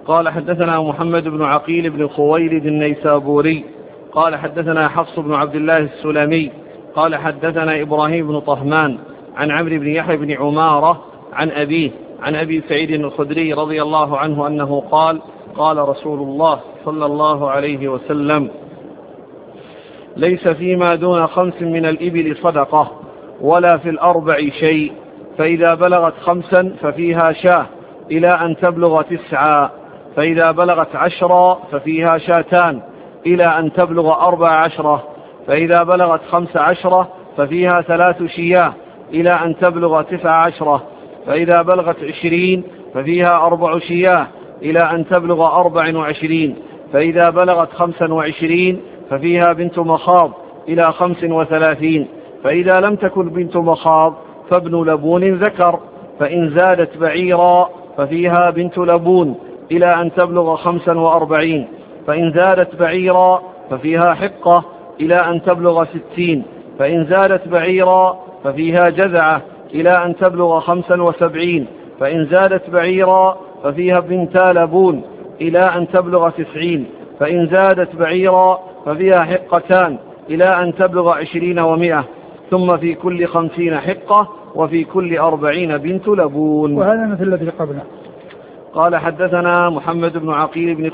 قال حدثنا محمد بن عقيل بن خويلد النيسابوري قال حدثنا حفص بن عبد الله السلمي قال حدثنا إبراهيم بن طهمان عن عمرو بن يحيى بن عمارة عن أبيه عن أبي سعيد الخدري رضي الله عنه أنه قال قال رسول الله صلى الله عليه وسلم: ليس فيما دون 5 من الإبل صدقة ولا في الأربع شيء، فإذا بلغت 5 ففيها شاة إلى أن تبلغ 9، فإذا بلغت 10 ففيها شاتان إلى أن تبلغ 14، فإذا بلغت 15 ففيها 3 شياه إلى أن تبلغ 19، فإذا بلغت 20 ففيها 4 شياه إلى أن تبلغ 24، فإذا بلغت 25 ففيها بنت مخاض إلى 35، فإذا لم تكن بنت مخاض فابن لبون ذكر، فإن زادت بعيرا ففيها بنت لبون إلى أن تبلغ 45، فإن زادت بعيرا ففيها حقة إلى أن تبلغ 60، فإن زادت بعيرا ففيها جذعة إلى أن تبلغ 75، فإن زادت بعيرا ففيها بنتا لبون إلى أن تبلغ 90، فإن زادت بعيرا ففيها حقتان إلى أن تبلغ 20 و100، ثم في كل 50 حقة وفي كل 40 بنت لبون. وهذا مثل الذي قبله. قال حدثنا محمد بن عقيل بن